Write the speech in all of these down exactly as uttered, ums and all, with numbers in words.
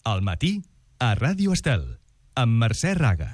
Al matí, a Ràdio Estel, amb Mercè Raga.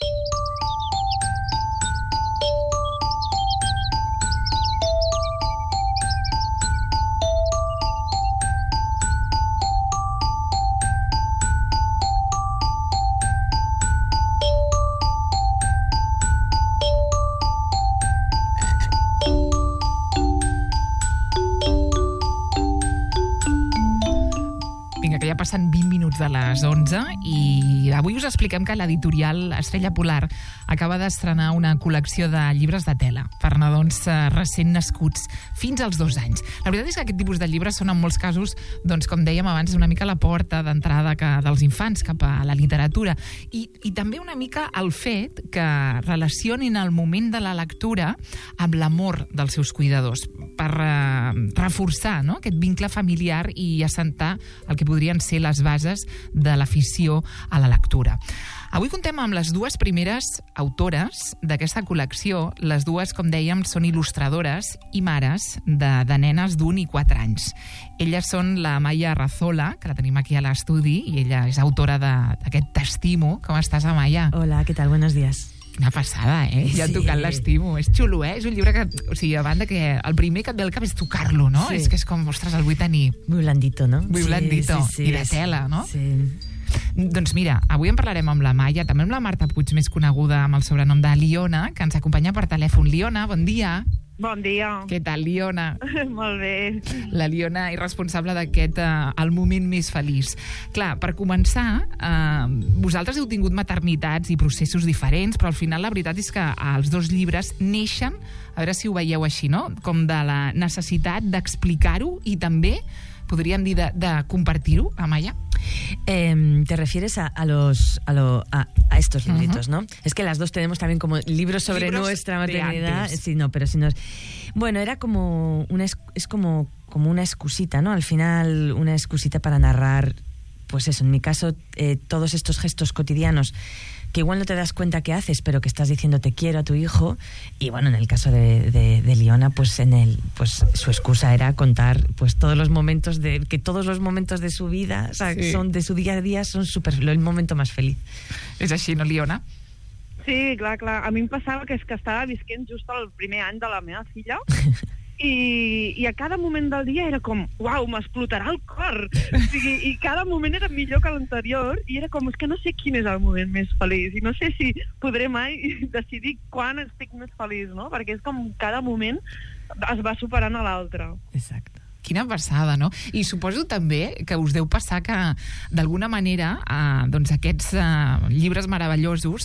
Passen vint minuts de les onze i avui us expliquem que l'editorial Estrella Polar acaba d'estrenar una col·lecció de llibres de tela per nadons recent nascuts fins als dos anys. La veritat és que aquest tipus de llibres són en molts casos, doncs, com dèiem abans, una mica la porta d'entrada que, dels infants cap a la literatura i, i també una mica el fet que relacionin el moment de la lectura amb l'amor dels seus cuidadors per eh, reforçar, no?, aquest vincle familiar i assentar el que podrien ser les bases de l'afició a la lectura. Avui contem amb les dues primeres autores d'aquesta col·lecció. Les dues, com dèiem, són il·lustradores i mares de, de nenes d'un i quatre anys. Elles són la Amaya Arrazola, que la tenim aquí a l'estudi, i ella és autora d'aquest T'estimo. Com estàs, Amaya? Hola, ¿qué tal? Buenos días. Una passada, eh? Ja sí. Tocant l'estimo. És xulo, eh? És un llibre que, o sigui, a banda que el primer que et ve al cap és tocar-lo, no? Sí. És que és com, ostres, el vull tenir. Muy blandito, no? Muy sí, blandito. Sí, sí, I de tela, no? Sí. Doncs mira, avui en parlarem amb la Amaya, també amb la Marta Puig, més coneguda amb el sobrenom de Liona, que ens acompanya per telèfon. Liona, bon dia. Bon dia. Què tal, Liona? Molt bé. La Liona és responsable d'aquest eh, El moment més feliç. Clar, per començar, eh, vosaltres heu tingut maternitats i processos diferents, però al final la veritat és que els dos llibres neixen, a veure si ho veieu així, no?, com de la necessitat d'explicar-ho i també, podríem dir, de, de compartir-ho, Amaya? Eh, te refieres a, a los a, lo, a, a estos libritos, uh-huh. ¿no? Es que las dos tenemos también como libros sobre libros nuestra maternidad. Sí, no, pero si no es... Bueno, era como una es como como una excusita, ¿no? Al final una excusita para narrar, pues eso, en mi caso, eh, todos estos gestos cotidianos que igual no te das cuenta que haces, pero que estás diciendo te quiero a tu hijo. Y bueno, en el caso de, de, de Liona, pues en el, pues su excusa era contar pues todos los momentos de, que todos los momentos de su vida, o sea, sí. son de su día a día, son super, el momento más feliz. És així, no, Liona? Sí, clar, clar. A mi em passava que és que estava visquent just el primer any de la meva filla i, i a cada moment del dia era com, uau, m'explotarà el cor. O sigui, i cada moment era millor que l'anterior i era com, és que no sé quin és el moment més feliç i no sé si podré mai decidir quan estic més feliç, no? Perquè és com cada moment es va superant a l'altre. Exacte. Quina passada, no? I suposo també que us deu passar que, d'alguna manera, eh, doncs aquests eh, llibres meravellosos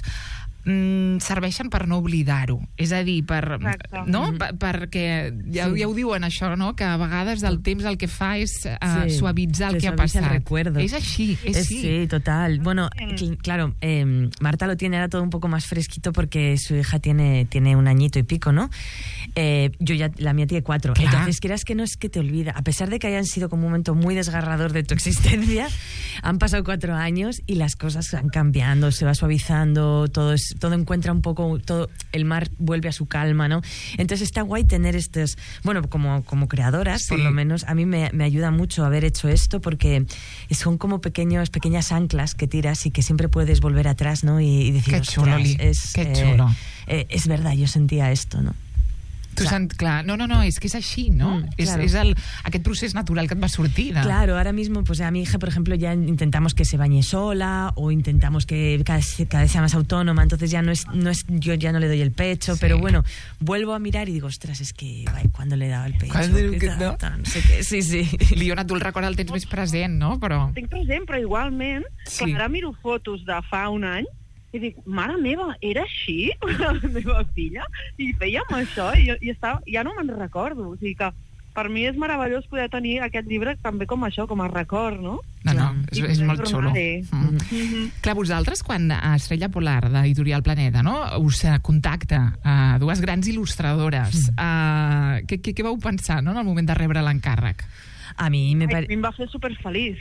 mm, serveixen per no oblidar-ho. És a dir, per, no? per, perquè ja, sí. ja ho diuen això, no? Que a vegades el temps el que fa és uh, sí. suavitzar el que ha passat. El recuerdo. És així, és es, sí. Sí, total. Bueno, cl- claro, eh, Marta lo tiene ahora todo un poco más fresquito porque su hija tiene, tiene un añito y pico, ¿no? Eh, yo ya, la mía tiene cuatro. Claro. Entonces, quieras que no, es que te olvida. A pesar de que hayan sido como un momento muy desgarrador de tu existencia, han pasado cuatro años y las cosas van cambiando, se va suavizando, todo es todo encuentra un poco, todo el mar vuelve a su calma, ¿no? Entonces está guay tener estos, bueno, como, como creadoras, sí. por lo menos, a mí me, me ayuda mucho haber hecho esto porque son como pequeños, pequeñas anclas que tiras y que siempre puedes volver atrás, ¿no? Y, y decir, qué chulo, es, qué chulo. Eh, eh, es verdad, yo sentía esto, ¿no? Tu sent, clar, no, no, no, és que és així, ¿no? Mm, és claro. és el, aquest procés natural que et va sortir. ¿no? Claro, ahora mismo, pues a mi hija, por ejemplo, ya intentamos que se bañe sola o intentamos que cada, cada vez sea más autónoma, entonces ya no es, no es, yo ya no le doy el pecho, sí. pero bueno, vuelvo a mirar y digo, ostras, es que, ay, ¿cuándo le he dado el pecho? ¿Cuándo, que, no? no sé què, sí, sí. Liona, tu el record el tens més present, no? Però... El tinc present, però igualment, sí. clar, ara miro fotos de fa un any i dic, mare meva, era així la meva filla? I fèiem això i, i estava, ja no me'n recordo. O sigui que per mi és meravellós poder tenir aquest llibre també com això, com a record, no? No, no, és, és molt xulo. Mm. Mm-hmm. Clar, vosaltres, quan a Estrella Polar, d'Editorial Planeta, no, us contacta a uh, dues grans il·lustradores, uh, què, què, què vau pensar, no?, en el moment de rebre l'encàrrec? A mi me pare... A mi em va fer superfeliç.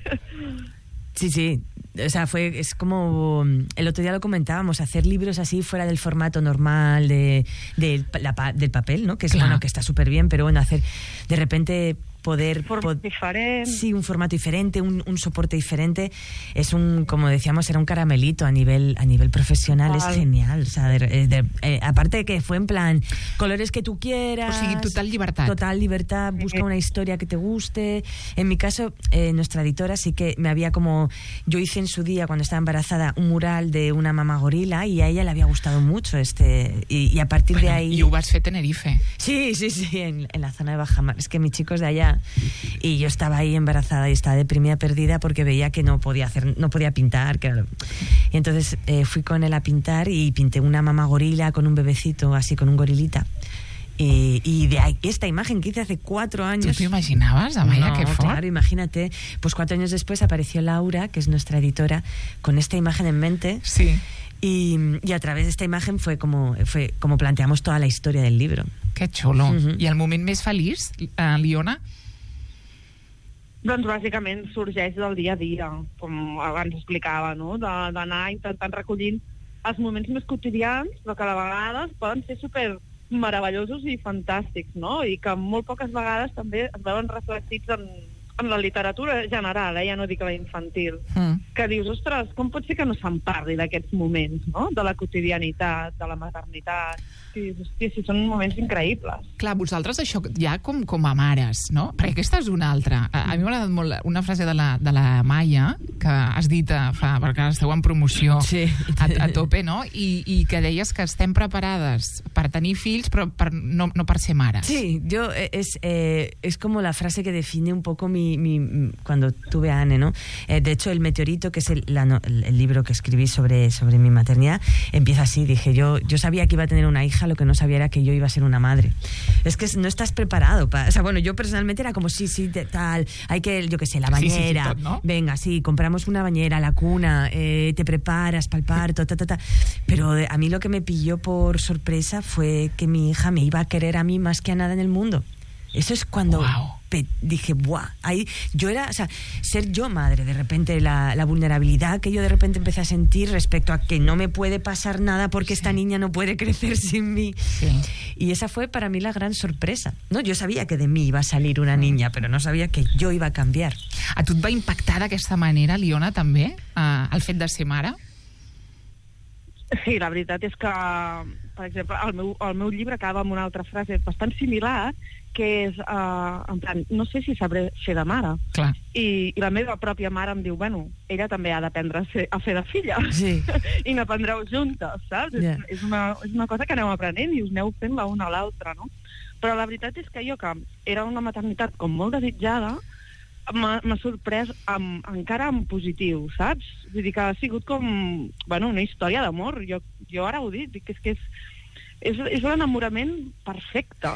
Sí, sí. O sea, fue, es como, el otro día lo comentábamos, hacer libros así fuera del formato normal de, de la, del papel, ¿no? Que es, claro. bueno, que está súper bien, pero bueno, hacer, de repente poder... Formato pod- diferente. Sí, un formato diferente, un, un soporte diferente. Es un, como decíamos, era un caramelito a nivel, a nivel profesional. Vale. Es genial. O sea, de, de, eh, aparte de que fue en plan, colores que tú quieras... O sigui, total libertad. Total libertad, busca una historia que te guste. En mi caso, eh, nuestra editora sí que me había como... Yo hice en su día, cuando estaba embarazada, un mural de una mamá gorila y a ella le había gustado mucho este... Y, y a partir bueno, de ahí... Y ho vas fer Tenerife. Sí, sí, sí, en, en la zona de Bajamar. Es que mi chico es de allá y yo estaba ahí embarazada y estaba deprimida, perdida, porque veía que no podía hacer, no podía pintar. Que era lo... Y entonces eh, fui con él a pintar y pinté una mamá gorila con un bebecito, así con un gorilita. Y, y de ahí, esta imagen que hice hace cuatro años... ¿Tú te imaginabas, Amaya, no, qué fort? Claro, imagínate. Pues cuatro años después apareció Laura, que es nuestra editora, con esta imagen en mente. Sí. Y, y a través de esta imagen fue como, fue como planteamos toda la historia del libro. Que xulo. Uh-huh. I el moment més feliç, uh, Liona? Doncs bàsicament sorgeix del dia a dia, com abans explicava, no? De, d'anar intentant recollint els moments més quotidians, però que a vegades poden ser super meravellosos i fantàstics, no? I que molt poques vegades també es veuen reflectits en, en la literatura general, eh? Ja no dic la infantil, mm. que dius, ostres, com pot ser que no se'n parli d'aquests moments, no? De la quotidianitat, de la maternitat... Sí, hòstia, sí, són moments increïbles. Clar, vosaltres això ja com, com a mares, no? Perquè aquesta és una altra. A, a mi m'ha agradat molt una frase de la, de la Maia, que has dit a, fa, perquè esteu en promoció sí. a, a tope, no? I, I que deies que estem preparades per tenir fills, però per, no, no per ser mares. Sí, yo es, eh, es como la frase que define un poco mi, mi cuando tuve a Anne, ¿no? Eh, de hecho, El meteorito, que es el, la, el, el libro que escribí sobre, sobre mi maternidad, empieza así. Dije, yo, yo sabía que iba a tener una hija, lo que no sabía era que yo iba a ser una madre. Es que no estás preparado para... O sea, bueno, yo personalmente era como, sí, sí, tal, hay que, yo qué sé, la bañera, sí, sí, sí, tot, ¿no? Venga, sí, compramos una bañera, la cuna, eh, te preparas para el parto, ta, ta, ta. Pero a mí lo que me pilló por sorpresa fue que mi hija me iba a querer a mí más que a nada en el mundo. Eso es cuando... Wow. Dije, ¡buah! Ahí yo era, o sea, ser yo madre, de repente la, la vulnerabilidad que yo de repente empecé a sentir respecto a que no me puede pasar nada porque sí. Esta niña no puede crecer sin mí. Sí. Y esa fue para mí la gran sorpresa, ¿no? Yo sabía que de mí iba a salir una niña, pero no sabía que yo iba a cambiar. A tu et va impactar d'aquesta manera, Liona, també, eh, el fet de ser mare? Sí, la veritat és que, per exemple, el meu, el meu llibre acaba amb una altra frase bastant similar, que és, uh, en plan, no sé si sabré ser de mare. Clar. I, I la meva pròpia mare em diu, bueno, ella també ha d'aprendre a, ser, a fer de filla. Sí. I n'aprendreu juntes, saps? Yeah. És, és, una, és una cosa que aneu aprenent i us aneu fent la una a l'altra, no? Però la veritat és que jo, que era una maternitat com molt desitjada, m'ha, m'ha sorprès amb, encara en positiu, saps? Vull dir que ha sigut com, bueno, una història d'amor. Jo, jo ara ho dic, dic que és que és, és, és l'enamorament perfecte.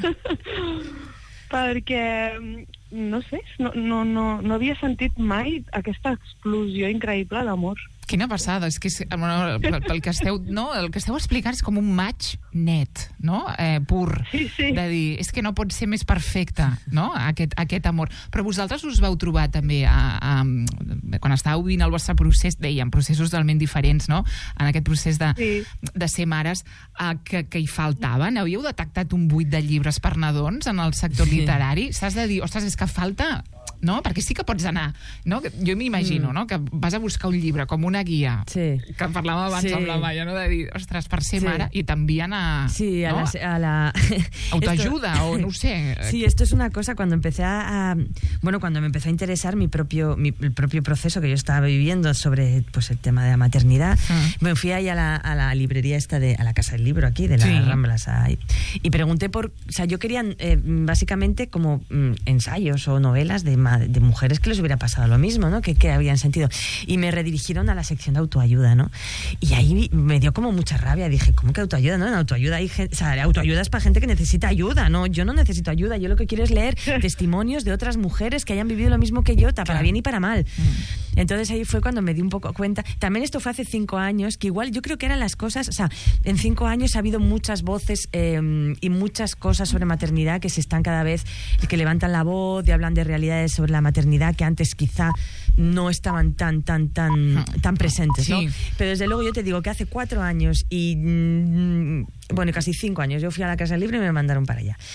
Perquè, no sé, no, no, no, no havia sentit mai aquesta explosió increïble d'amor. Quina passada, és que és, bueno, pel que esteu, no, el que esteu explicant és com un match net, no? Eh, pur, sí, sí. De dir, és que no pot ser més perfecte, no? Aquest, aquest amor. Però vosaltres us vau trobar també, a, a, quan estàveu vivint el vostre procés, dèiem, processos totalment diferents, no? En aquest procés de, sí. de ser mares, a, que, que hi faltaven? Havíeu detectat un buit de llibres per nadons en el sector sí. literari? S'has de dir, ostres, és que falta... No? Perquè sí que pots anar, no? Jo m'imagino, mm. no? Que vas a buscar un llibre com una guia, sí. que parlàvem abans sí. amb la Maia, no? De dir, ostres, per ser sí. mare, i t'envien a... Sí, a ¿no? la... A la... autoayuda, esto... o no sé. Sí, esto es una cosa, cuando empecé a... a bueno, cuando me empezó a interesar mi propio, mi, el propio proceso que yo estaba viviendo sobre pues, el tema de la maternidad, mm. me fui ahí a la, a la librería esta, de, a la Casa del Libro aquí, de las sí. Ramblas, ahí, y pregunté por... O sea, yo quería, eh, básicamente, como mm, ensayos o novelas de de mujeres que les hubiera pasado lo mismo, ¿no? Que, que habían sentido. Y me redirigieron a la sección de autoayuda, ¿no? Y ahí me dio como mucha rabia. Dije, ¿cómo que autoayuda? No, en autoayuda hay gente, o sea, autoayuda es para gente que necesita ayuda, ¿no? Yo no necesito ayuda. Yo lo que quiero es leer testimonios de otras mujeres que hayan vivido lo mismo que yo, para claro. bien y para mal. Mm. Entonces ahí fue cuando me di un poco cuenta. También esto fue hace cinco años, que igual yo creo que eran las cosas, o sea, en cinco años ha habido muchas voces eh, y muchas cosas sobre maternidad que se están cada vez, que levantan la voz y hablan de realidades sobre la maternidad que antes quizá no estaban tan tan tan tan presentes, ¿no? Sí. Pero desde luego yo te digo que hace cuatro años y mmm, bueno, casi cinco años yo fui a la Casa del Libro y me mandaron para allá.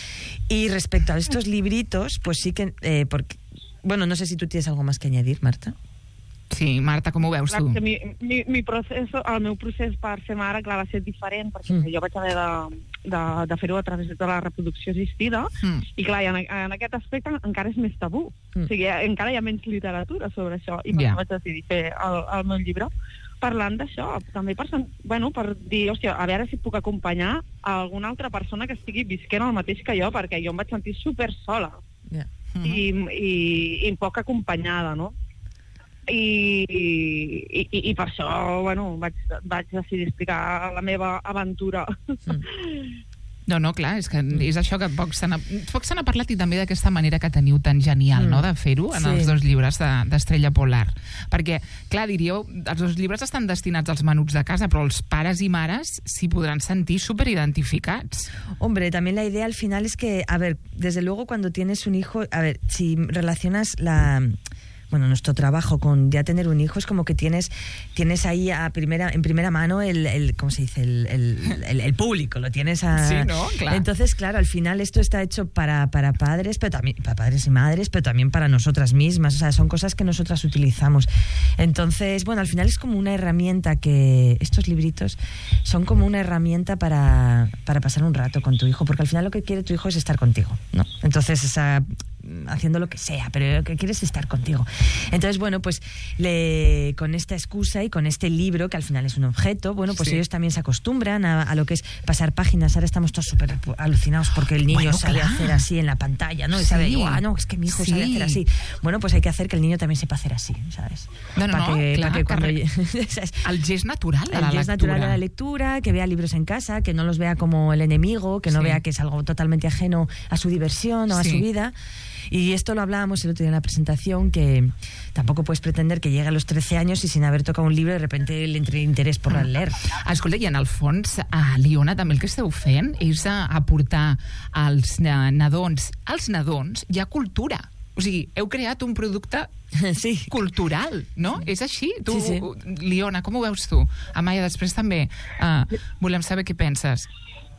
Y respecto a estos libritos, pues sí que... Eh, porque, bueno, no sé si tú tienes algo más que añadir, Marta. Sí, Marta, com ho veus tu? Mi, mi, mi procés, el meu procés per ser mare, clar, va ser diferent, perquè mm. jo vaig haver de, de, de fer-ho a través de la reproducció assistida, mm. i clar, en, en aquest aspecte encara és més tabú. Mm. O sigui, encara hi ha menys literatura sobre això, i per yeah. això vaig decidir fer el, el meu llibre, parlant d'això, també per, bueno, per dir, hòstia, a veure si puc acompanyar a alguna altra persona que estigui visquent el mateix que jo, perquè jo em vaig sentir super sola yeah. mm-hmm. i, i, i poc acompanyada, no? I, i, i, i per això, bueno, vaig, vaig decidir explicar la meva aventura. Mm. No, no, clar, és que és això que poc se n'ha poc se n'ha parlat, i també d'aquesta manera que teniu tan genial, mm. no?, de fer-ho en sí. els dos llibres d'Estrella Polar. Perquè, clar, diríeu, els dos llibres estan destinats als menuts de casa, però els pares i mares s'hi podran sentir superidentificats. Hombre, también la idea al final es que, a ver, desde luego cuando tienes un hijo, a ver, si relacionas la... bueno, nuestro trabajo con ya tener un hijo es como que tienes tienes ahí a primera en primera mano el, el ¿cómo se dice? El, el, el, el público, lo tienes a... Sí, ¿no? Claro. Entonces, claro, al final esto está hecho para, para padres, pero también para padres y madres, pero también para nosotras mismas, o sea, son cosas que nosotras utilizamos. Entonces, bueno, al final es como una herramienta que... Estos libritos son como una herramienta para, para pasar un rato con tu hijo, porque al final lo que quiere tu hijo es estar contigo, ¿no? Entonces, esa... haciendo lo que sea, pero lo que quieres es estar contigo. Entonces, bueno, pues le, con esta excusa y con este libro, que al final es un objeto, bueno, pues sí. ellos también se acostumbran a, a lo que es pasar páginas. Ahora estamos todos súper alucinados porque el niño bueno, sabe claro. hacer así en la pantalla, ¿no? Y sí. sabe, oh, no, es que mi hijo sí. sabe hacer así. Bueno, pues hay que hacer que el niño también sepa hacer así, ¿sabes? No, no, para no, que, clar, para que cuando... el gest natural de la el gest natural de la lectura, que vea libros en casa, que no los vea como el enemigo, que no sí. vea que es algo totalmente ajeno a su diversión o sí. a su vida. Y esto lo hablábamos el otro día en la presentación, que tampoco puedes pretender que llegue a los trece años y sin haver tocado un llibre de repente le entre interès per mm. leer. Escolta, i en el fons, a Liona, també el que esteu fent és aportar als nadons, als nadons hi ha cultura. O sigui, heu creat un producte sí. cultural, no? Sí. És així? Tu, sí, sí. Liona, com ho veus tu? Amaya, després també uh, volem saber què penses.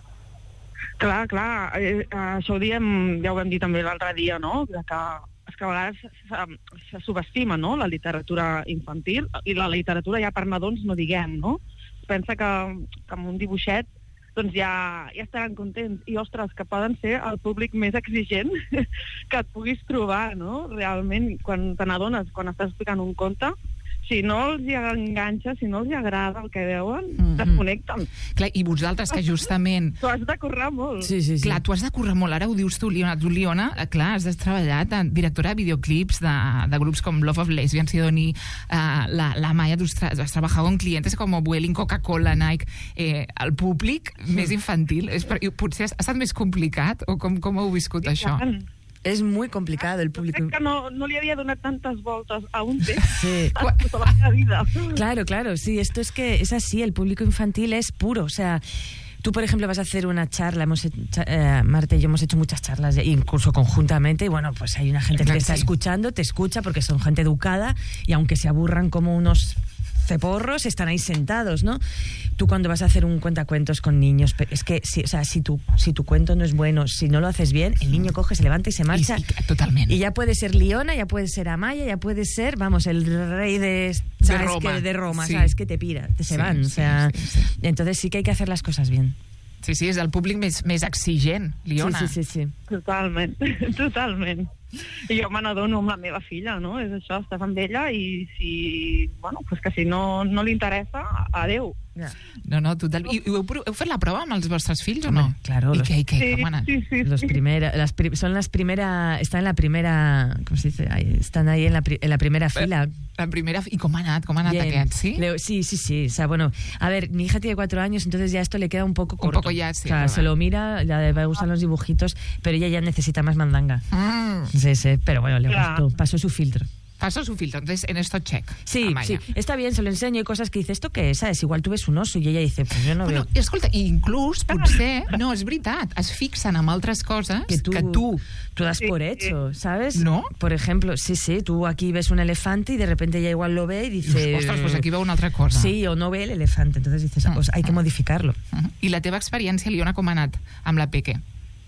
Clar, clar, eh, això ho diem, ja ho vam dir també l'altre dia, no?, que, és que a vegades se, se subestima, no?, la literatura infantil, i la literatura ja per nadons no diguem, no? Pensa que, que amb un dibuixet doncs ja, ja estaran contents, i ostres, que poden ser el públic més exigent que et puguis trobar, no?, realment, quan te n'adones, quan estàs explicant un conte, si no els hi enganxa, si no els hi agrada el que veuen, mm-hmm. desconnecten. Clar, i vosaltres que justament... Tu has de currar molt. Sí, sí, sí. Clar, tu has de currar molt. Ara ho dius tu, Liona. Tu, Liona, clar, has treballat en directora de videoclips de, de grups com Love of Lesbian, Sidoní, uh, la, la Maya, has treballat con clientes como Vueling, Coca-Cola, Nike, eh, el públic mm. més infantil. És, potser ha estat més complicat? O com, com heu viscut sí, això? Clar. Es muy complicado el público. Crec que no, no li havia donat tantes voltes a un text sí. toda la meva vida. Claro, claro, sí, esto es que es así, el público infantil es puro, o sea... Tú, por ejemplo, vas a hacer una charla, hemos hecho, eh, Marta y yo hemos hecho muchas charlas, incluso conjuntamente, y bueno, pues hay una gente que te está escuchando, te escucha porque son gente educada, y aunque se aburran como unos ceporros, están ahí sentados, ¿no? Tú cuando vas a hacer un cuentacuentos con niños, es que, si, o sea, si tu, si tu cuento no es bueno, si no lo haces bien, el niño coge, se levanta y se marcha. Y, y, totalmente. Y ya puede ser Liona, ya puede ser Amaya, ya puede ser, vamos, el rey de, ¿sabes? de Roma, que, de Roma sí. ¿sabes? Que te pira, te se sí, van, o sea... Sí, sí, sí. Entonces sí que hay que hacer las cosas bien. Sí, sí, és el públic més, més exigent, Liona. Sí, sí, sí, sí. Totalment, totalment. I jo me n'adono amb la meva filla, no? És això, estàs amb ella i si, bueno, pues que si no, no li interessa, adeu. Yeah. No, no, total. I heu, heu fet la prova amb els vostres fills o no? Claro. ¿Y los, qué, qué, sí, cómo andan? Sí, sí, los sí. Primera, las pri, son las primeras, están en la primera, ¿cómo se dice? Ahí, están ahí en la, en la primera fila. La primera, ¿y cómo ha anat? ¿Cómo ha anat aquest? ¿Sí? Le, sí, sí, sí. O sea, bueno, a ver, mi hija tiene cuatro años, entonces ya esto le queda un poco corto. Un poco ya, sí. O sea, se lo mira, le va a gustar los dibujitos, pero ella ya necesita más mandanga. Mm. Sí, sí, pero bueno, le Claro. gustó, pasó su filtro. Pasó su filtro, entonces en esto check. Sí, sí, está bien, se lo enseño. Hay cosas que dice, ¿esto qué es? ¿Sabes? Igual tú ves un oso y ella dice, pues yo no bueno, veo... Escolta, inclús, potser, no, és veritat, es fixen amb altres coses que tú, que tu... tú das por hecho, ¿sabes? ¿No? Por ejemplo, sí, sí, tú aquí ves un elefante y de repente ella igual lo ve y dice... Ostres, pues aquí veu una altra cosa. Sí, o no ve el elefante, entonces dices, pues hay que modificarlo. Uh-huh. I la teva experiència, Liona, com ha anat amb la Peque?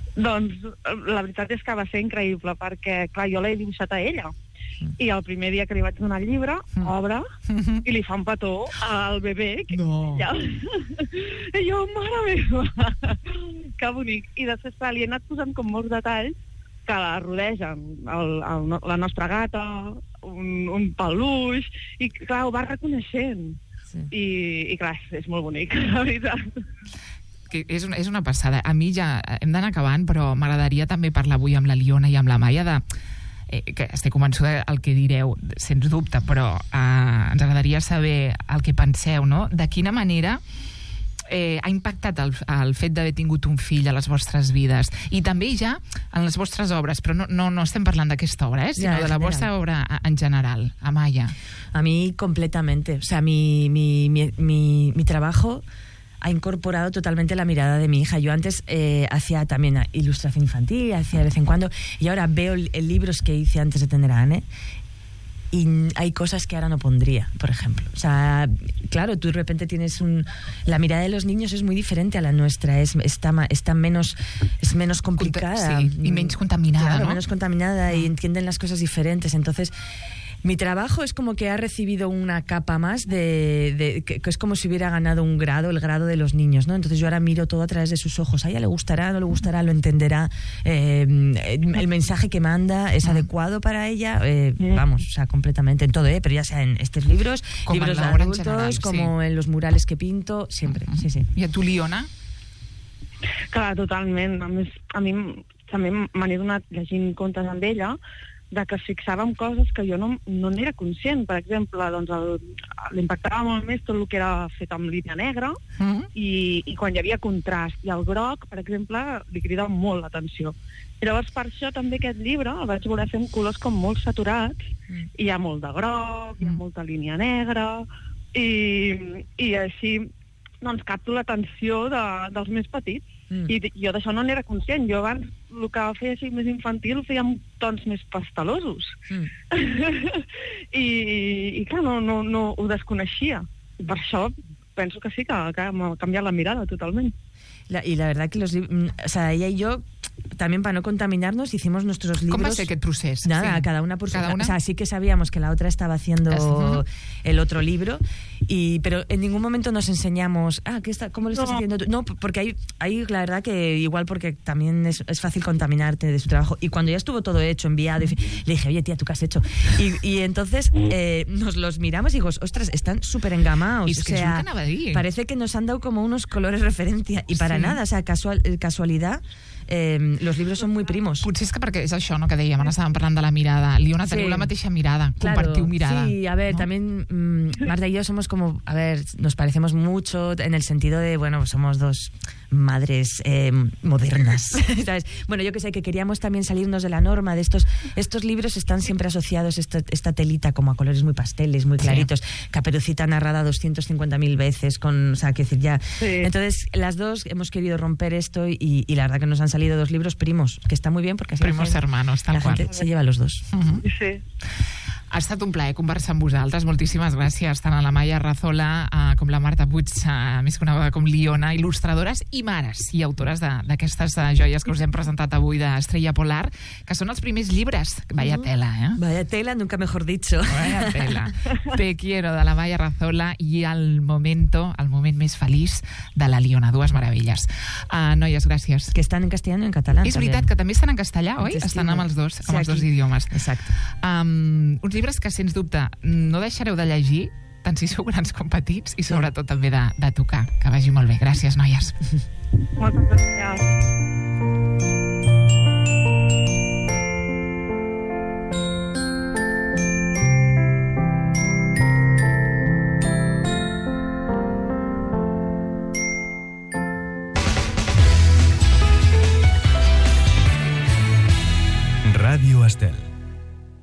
Doncs la veritat és que va ser increïble, perquè, clar, jo l'he dibuixat a ella. Mm. I el primer dia que li vaig donar el llibre, mm. obre, mm-hmm. i li fa un petó al bebè. Que no. Ja... I jo, mare meva! Que bonic. I després, clar, li he anat posant com molts detalls que la rodegen. El, el, la nostra gata, un, un peluix, i clar, ho va reconeixent. Sí. I, i clar, és molt bonic, la veritat. Que és, una, és una passada. A mi ja hem d'anar acabant, però m'agradaria també parlar avui amb la Liona i amb la Maia de... Eh, que estic convençuda del que direu, sens dubte, però eh, ens agradaria saber el que penseu, no? De quina manera eh, ha impactat el, el fet d'haver tingut un fill a les vostres vides i també ja en les vostres obres, però no, no, no estem parlant d'aquesta obra, eh, sinó ja, de la general. Vostra obra en general. Amaya. A mí completamente. O sea, mi, mi, mi, mi, mi trabajo ha incorporado totalmente la mirada de mi hija. Yo antes eh, hacía también ilustración infantil, hacía de vez en cuando, y ahora veo el, el libros que hice antes de tener a Anne, y hay cosas que ahora no pondría, por ejemplo. O sea, claro, tú de repente tienes un... La mirada de los niños es muy diferente a la nuestra, es, está, está menos, es menos complicada. Sí, y menos contaminada, claro, ¿no? menos contaminada, y entienden las cosas diferentes. Entonces... Mi trabajo es como que ha recibido una capa más de, de que, que es como si hubiera ganado un grado, el grado de los niños, ¿no? Entonces yo ahora miro todo a través de sus ojos. A ella le gustará, no le gustará, lo entenderá. Eh, el mensaje que manda es adecuado para ella. Eh, vamos, o sea, completamente en todo, ¿eh? Pero ya sea en estos libros, como libros de adultos, general, como sí. En los murales que pinto, siempre. Uh-huh. Sí, sí. I a tu, Liona? Clar, totalment. A més, a mi també me n'he donat llegint contes amb ella de que es fixava en coses que jo no, no n'era conscient. Per exemple, doncs l'impactava molt més tot el que era fet amb línia negra mm. i, i quan hi havia contrast. I el groc, per exemple, li crida molt l'atenció. I llavors, per això també aquest llibre el vaig voler fer amb colors com molt saturats. Mm. Hi ha molt de groc, mm. hi ha molta línia negra, i, i així doncs capto l'atenció de, dels més petits. Mm. I jo d'això no n'era conscient. Jo abans el que feia així més infantil ho feia amb tons més pastelosos. Mm. I, i clar, no, no, no ho desconeixia. I per això penso que sí, que, que m'ha canviat la mirada totalment. La, y la verdad que los libros, o sea, ella y yo también para no contaminarnos hicimos nuestros libros. ¿Cómo va a ser aquest procés? Nada, sí. cada una por su... ¿Cada una? O sea, sí que sabíamos que la otra estaba haciendo uh-huh. el otro libro, y pero en ningún momento nos enseñamos, ah, ¿qué está, ¿cómo lo estás no. haciendo tú? No, porque hay, hay, la verdad que igual porque también es, es fácil contaminarte de su trabajo. Y cuando ya estuvo todo hecho, enviado, y le dije, oye, tía, ¿tú qué has hecho? Y, y entonces eh, nos los miramos y digo, ostras, están súper engamados. Y es que o sea, que parece que nos han dado como unos colores referencia, y para sí. nada, o sea, casual, casualidad. Eh, los libros son muy primos. Potser és que perquè és això, no, que dèiem, ara estàvem parlant de la mirada. Liona, teniu sí. la mateixa mirada, claro, compartiu mirada. Sí, a ver, ¿no? También mmm, Marta y yo somos como, a ver, nos parecemos mucho en el sentido de, bueno, somos dos madres eh, modernas, ¿sabes? Bueno, yo que sé, que queríamos también salirnos de la norma de estos, estos libros están siempre asociados, esta, esta telita como a colores muy pasteles, muy claritos, sí. Caperucita narrada doscientas cincuenta mil veces, con, o sea, que decir ya. Sí. Entonces, las dos hemos querido romper esto y, y la verdad que nos han salido dos libros primos, que está muy bien porque así primos la gente, hermanos, tal la cual. gente se lleva los dos. Uh-huh. Sí. Ha estat un plaer conversar amb vosaltres. Moltíssimes gràcies, tant a la Maia Razola uh, com la Marta Puig, uh, més coneguda com Liona, il·lustradores i mares i autores d'aquestes uh, joies que us hem presentat avui d'Estrella Polar, que són els primers llibres. Vaya tela, eh? Vaya tela, nunca mejor dicho. Vaya tela. Te quiero, de la Maia Razola, i el momento, el moment més feliç de la Liona. Dues meravelles. Uh, noies, gràcies. Que estan en castellano i en català. És veritat, que també estan en castellà, oi? Estan amb els dos, amb els dos idiomes. Exacte. Um, uns llibres que, sens dubte, no deixareu de llegir, tant si sou grans com petits, i sobretot també de, de tocar. Que vagi molt bé. Gràcies, noies. Moltes gràcies. Ràdio Estel.